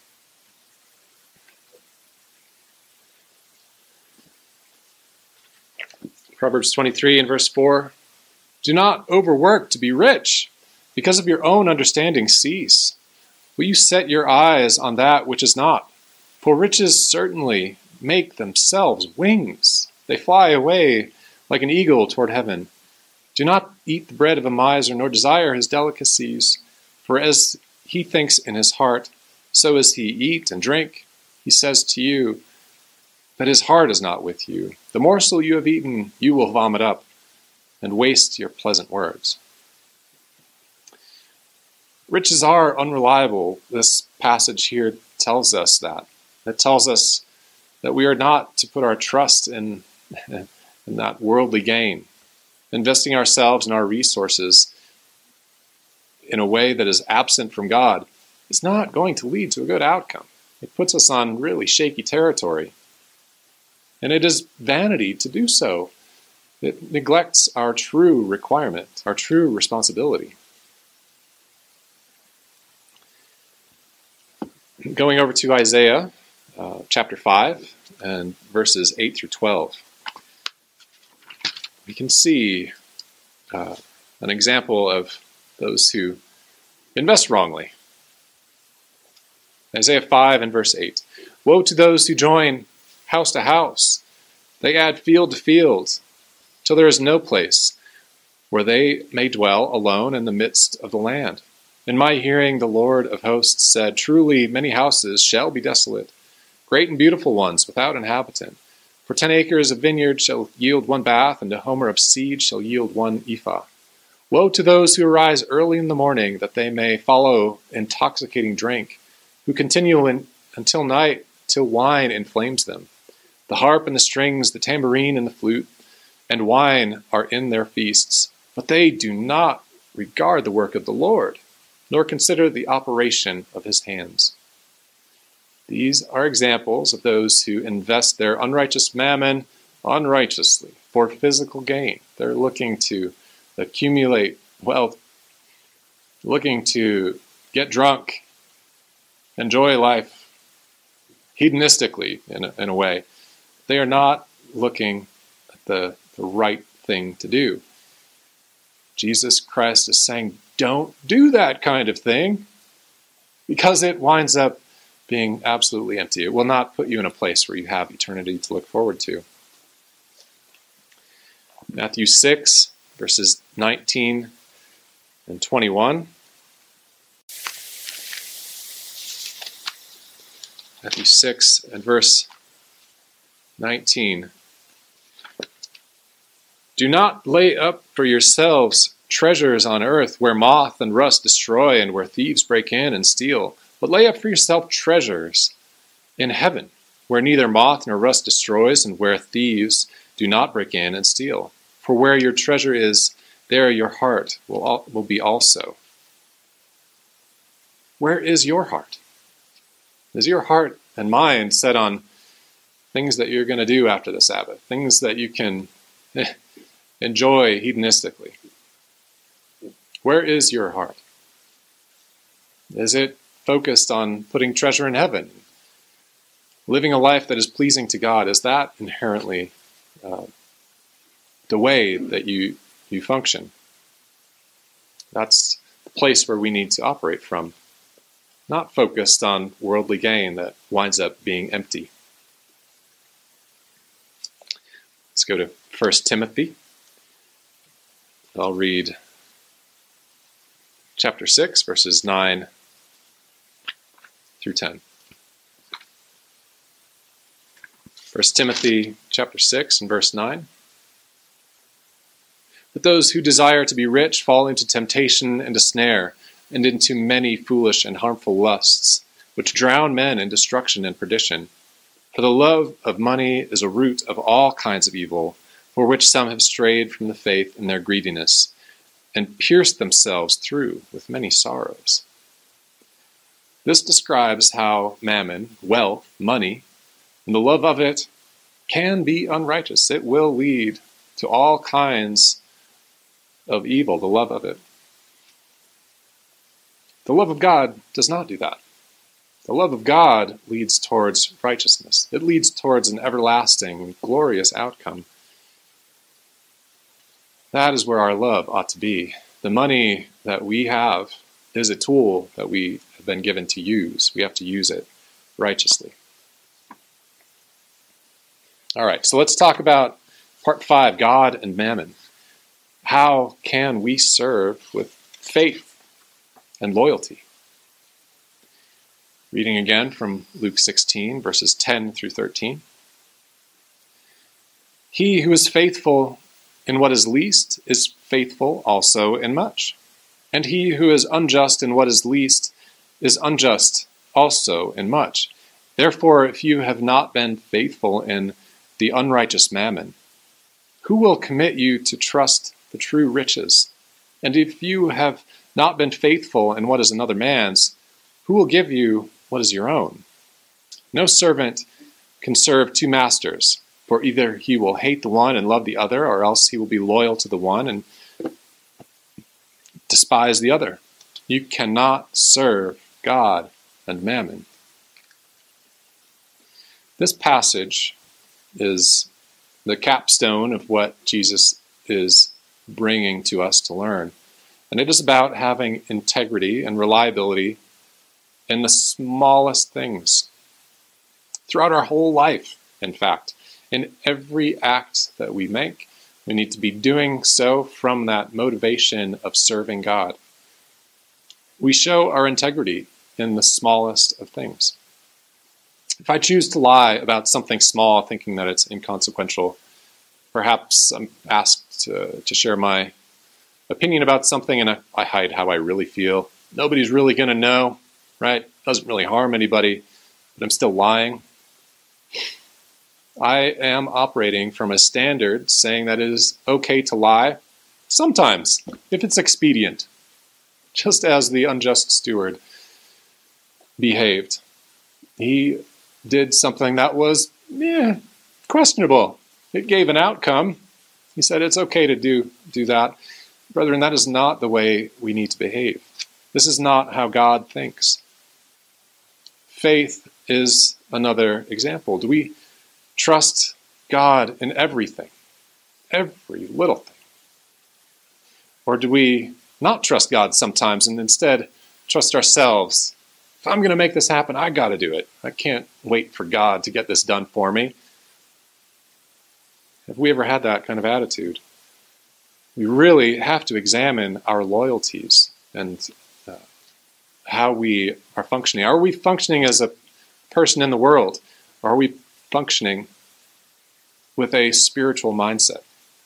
[SPEAKER 1] Proverbs 23 and verse 4. Do not overwork to be rich. Because of your own understanding, cease. Will you set your eyes on that which is not? For riches certainly make themselves wings. They fly away like an eagle toward heaven. Do not eat the bread of a miser, nor desire his delicacies. For as he thinks in his heart, so as he eat and drink. He says to you, but his heart is not with you. The morsel you have eaten, you will vomit up, and waste your pleasant words. Riches are unreliable. This passage here tells us that. It tells us that we are not to put our trust in that worldly gain. Investing ourselves and our resources in a way that is absent from God is not going to lead to a good outcome. It puts us on really shaky territory. And it is vanity to do so. It neglects our true requirement, our true responsibility. Going over to Isaiah chapter 5 and verses 8 through 12. We can see an example of those who invest wrongly. Isaiah 5 and verse 8. Woe to those who join house to house. They add field to field, till there is no place where they may dwell alone in the midst of the land. In my hearing, the Lord of hosts said, truly many houses shall be desolate, great and beautiful ones without inhabitant. For 10 acres of vineyard shall yield 1 bath, and a homer of seed shall yield 1 ephah. Woe to those who arise early in the morning, that they may follow intoxicating drink, who continue until night, till wine inflames them. The harp and the strings, the tambourine and the flute, and wine are in their feasts, but they do not regard the work of the Lord, nor consider the operation of his hands. These are examples of those who invest their unrighteous mammon unrighteously for physical gain. They're looking to accumulate wealth, looking to get drunk, enjoy life hedonistically in a way. They are not looking at the right thing to do. Jesus Christ is saying, don't do that kind of thing, because it winds up being absolutely empty. It will not put you in a place where you have eternity to look forward to. Matthew 6, verses 19 and 21. Matthew 6 and verse 19. Do not lay up for yourselves treasures on earth, where moth and rust destroy and where thieves break in and steal, but lay up for yourself treasures in heaven, where neither moth nor rust destroys and where thieves do not break in and steal. For where your treasure is, there your heart will be also. Where is your heart? Is your heart and mind set on things that you're going to do after the Sabbath, things that you can enjoy hedonistically? Where is your heart? Is it focused on putting treasure in heaven? Living a life that is pleasing to God, is that inherently the way that you function? That's the place where we need to operate from, not focused on worldly gain that winds up being empty. Let's go to 1 Timothy. I'll read chapter 6, verses 9 through 10. 1 Timothy chapter 6 and verse 9. But those who desire to be rich fall into temptation and a snare, and into many foolish and harmful lusts, which drown men in destruction and perdition. For the love of money is a root of all kinds of evil, for which some have strayed from the faith in their greediness, and pierced themselves through with many sorrows. This describes how mammon, wealth, money, and the love of it can be unrighteous. It will lead to all kinds of evil, the love of it. The love of God does not do that. The love of God leads towards righteousness. It leads towards an everlasting, glorious outcome. That is where our love ought to be. The money that we have is a tool that we have been given to use. We have to use it righteously. All right, so let's talk about part 5, God and mammon. How can we serve with faith and loyalty? Reading again from Luke 16, verses 10 through 13. He who is faithful in what is least is faithful also in much. And he who is unjust in what is least is unjust also in much. Therefore, if you have not been faithful in the unrighteous mammon, who will commit you to trust the true riches? And if you have not been faithful in what is another man's, who will give you what is your own? No servant can serve 2 masters, for either he will hate the one and love the other, or else he will be loyal to the one and despise the other. You cannot serve God and mammon. This passage is the capstone of what Jesus is bringing to us to learn. And it is about having integrity and reliability in the smallest things throughout our whole life, in fact. In every act that we make, we need to be doing so from that motivation of serving God. We show our integrity in the smallest of things. If I choose to lie about something small, thinking that it's inconsequential, perhaps I'm asked to share my opinion about something and I hide how I really feel. Nobody's really going to know, right? Doesn't really harm anybody, but I'm still lying. I am operating from a standard saying that it is okay to lie sometimes, if it's expedient, just as the unjust steward behaved. He did something that was questionable. It gave an outcome. He said it's okay to do that. Brethren, that is not the way we need to behave. This is not how God thinks. Faith is another example. Do we trust God in everything, every little thing? Or do we not trust God sometimes and instead trust ourselves? If I'm going to make this happen, I got to do it. I can't wait for God to get this done for me. Have we ever had that kind of attitude? We really have to examine our loyalties and how we are functioning. Are we functioning as a person in the world? Or are we functioning with a spiritual mindset?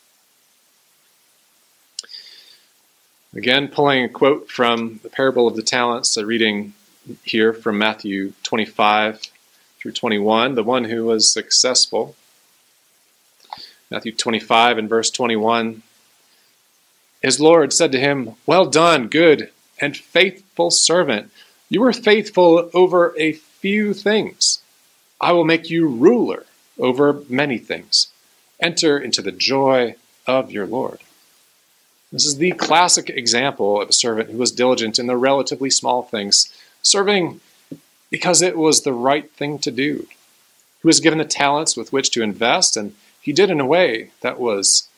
[SPEAKER 1] Again, pulling a quote from the parable of the talents, reading here from Matthew 25 through 21, the one who was successful. Matthew 25 and verse 21, his Lord said to him, "Well done, good and faithful servant. You were faithful over a few things. I will make you ruler over many things. Enter into the joy of your Lord." This is the classic example of a servant who was diligent in the relatively small things, serving because it was the right thing to do. He was given the talents with which to invest, and he did in a way that was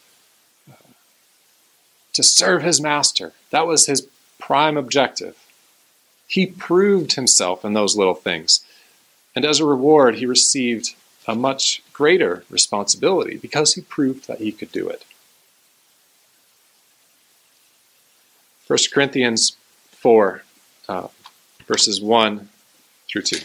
[SPEAKER 1] to serve his master. That was his prime objective. He proved himself in those little things. And as a reward, he received a much greater responsibility because he proved that he could do it. 1 Corinthians 4, verses 1 through 2. 1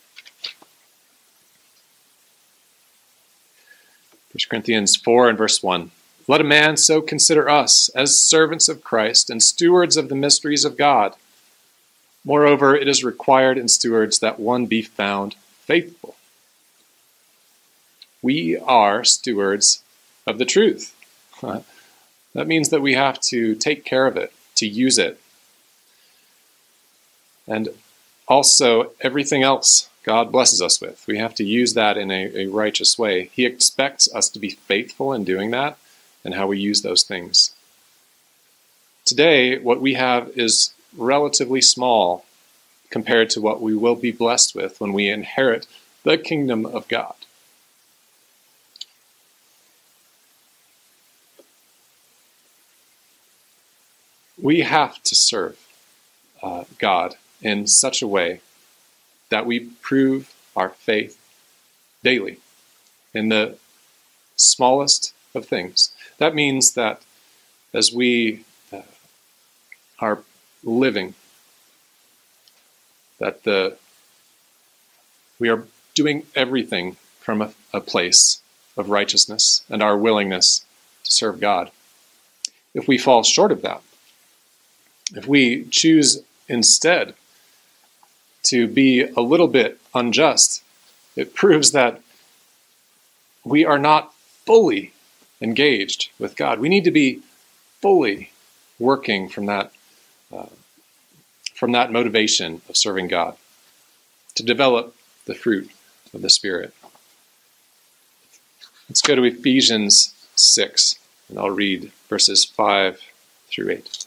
[SPEAKER 1] Corinthians 4 and verse 1. Let a man so consider us as servants of Christ and stewards of the mysteries of God. Moreover, it is required in stewards that one be found faithful. We are stewards of the truth. That means that we have to take care of it, to use it. And also everything else God blesses us with. We have to use that in a righteous way. He expects us to be faithful in doing that and how we use those things. Today, what we have is relatively small compared to what we will be blessed with when we inherit the kingdom of God. We have to serve God in such a way that we prove our faith daily in the smallest of things. That means that as we are living, that we are doing everything from a place of righteousness and our willingness to serve God. If we fall short of that, if we choose instead to be a little bit unjust, it proves that we are not fully engaged with God. We need to be fully working from that motivation of serving God, to develop the fruit of the Spirit. Let's go to Ephesians 6, and I'll read verses 5 through 8.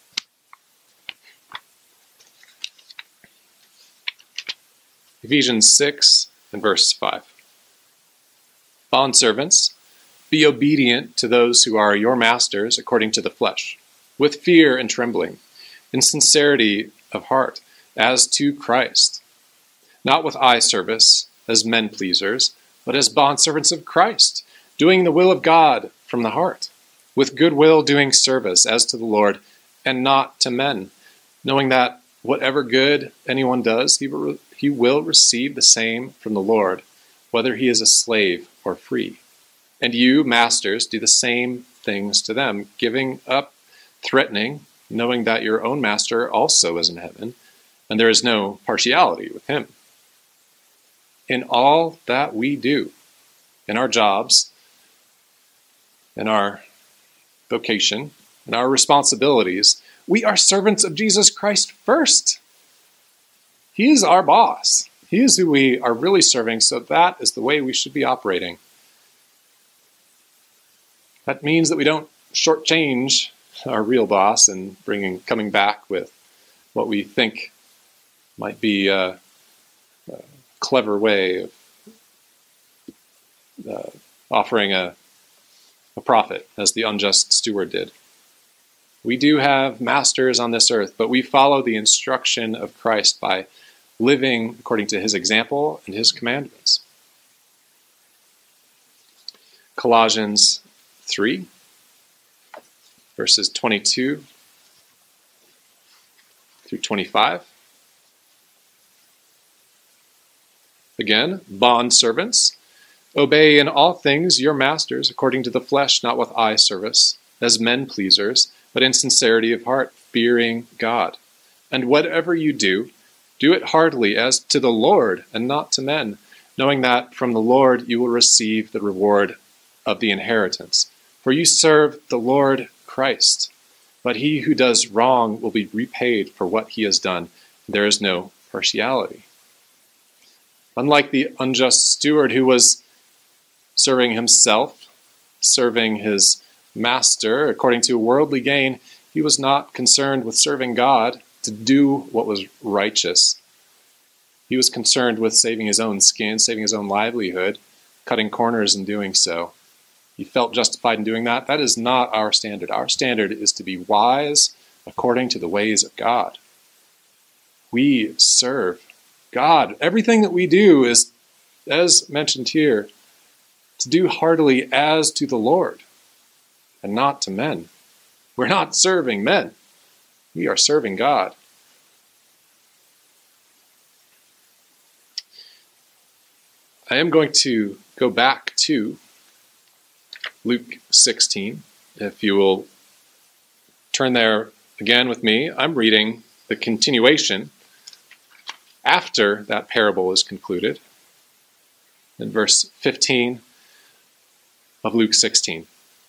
[SPEAKER 1] Ephesians 6 and verse 5. Bondservants, be obedient to those who are your masters according to the flesh, with fear and trembling, in sincerity of heart, as to Christ, not with eye service, as men pleasers, but as bondservants of Christ, doing the will of God from the heart, with good will doing service as to the Lord, and not to men, knowing that whatever good anyone does, he will receive the same from the Lord, whether he is a slave or free. And you, masters, do the same things to them, giving up threatening, knowing that your own master also is in heaven, and there is no partiality with him. In all that we do, in our jobs, in our vocation, in our responsibilities, we are servants of Jesus Christ first. He is our boss. He is who we are really serving, so that is the way we should be operating. That means that we don't shortchange our real boss and coming back with what we think might be a clever way of offering a profit, as the unjust steward did. We do have masters on this earth, but we follow the instruction of Christ by living according to his example and his commandments. Colossians 3, verses 22 through 25. Again, bondservants, obey in all things your masters according to the flesh, not with eye service, as men pleasers, but in sincerity of heart, fearing God. And whatever you do, do it heartily as to the Lord and not to men, knowing that from the Lord you will receive the reward of the inheritance. For you serve the Lord Christ. But he who does wrong will be repaid for what he has done. There is no partiality. Unlike the unjust steward who was serving himself, serving his master according to worldly gain, he was not concerned with serving God to do what was righteous. He was concerned with saving his own skin, saving his own livelihood, cutting corners in doing so. He felt justified in doing that. That is not our standard. Our standard is to be wise according to the ways of God. We serve God. Everything that we do is, as mentioned here, to do heartily as to the Lord and not to men. We're not serving men. We are serving God. I am going to go back to Luke 16. If you will turn there again with me, I'm reading the continuation after that parable is concluded in verse 15 of Luke 16.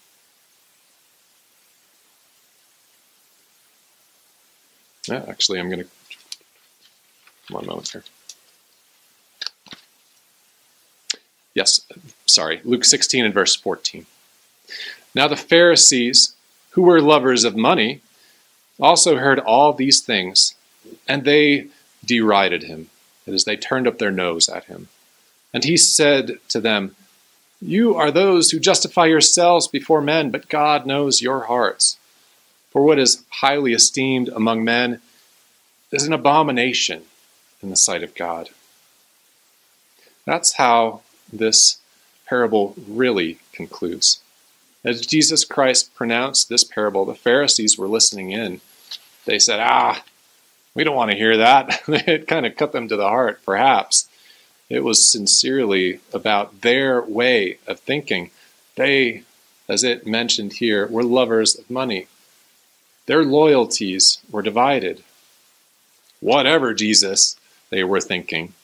[SPEAKER 1] Actually, I'm going to... One moment here. Yes, sorry. Luke 16 and verse 14. Now the Pharisees, who were lovers of money, also heard all these things, and they derided him. That is, they turned up their nose at him. And he said to them, "You are those who justify yourselves before men, but God knows your hearts. For what is highly esteemed among men is an abomination in the sight of God." That's how this parable really concludes. As Jesus Christ pronounced this parable, the Pharisees were listening in. They said, we don't want to hear that. It kind of cut them to the heart, perhaps. It was sincerely about their way of thinking. They, as it mentioned here, were lovers of money. Their loyalties were divided. Whatever, Jesus, they were thinking.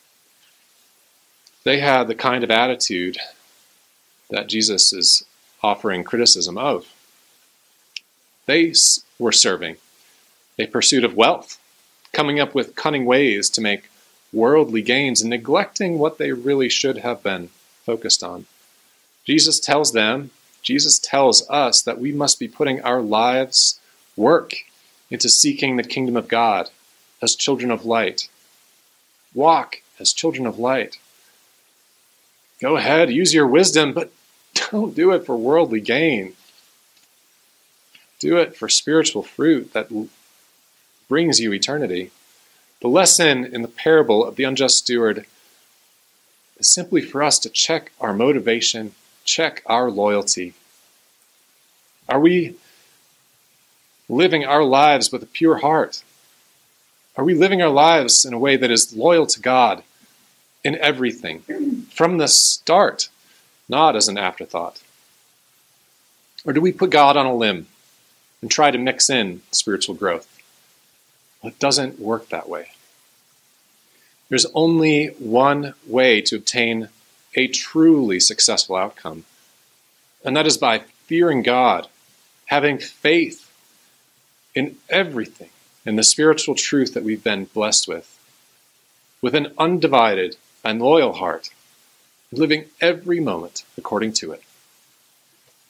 [SPEAKER 1] They had the kind of attitude that Jesus is offering criticism of. They were serving a pursuit of wealth, coming up with cunning ways to make worldly gains and neglecting what they really should have been focused on. Jesus tells us that we must be putting our lives' work into seeking the kingdom of God as children of light. Walk as children of light. Go ahead, use your wisdom, but don't do it for worldly gain. Do it for spiritual fruit that brings you eternity. The lesson in the parable of the unjust steward is simply for us to check our motivation, check our loyalty. Are we living our lives with a pure heart? Are we living our lives in a way that is loyal to God in everything, from the start, not as an afterthought? Or do we put God on a limb and try to mix in spiritual growth? Well, it doesn't work that way. There's only one way to obtain a truly successful outcome, and that is by fearing God, having faith in everything, in the spiritual truth that we've been blessed with an undivided and loyal heart, living every moment according to it.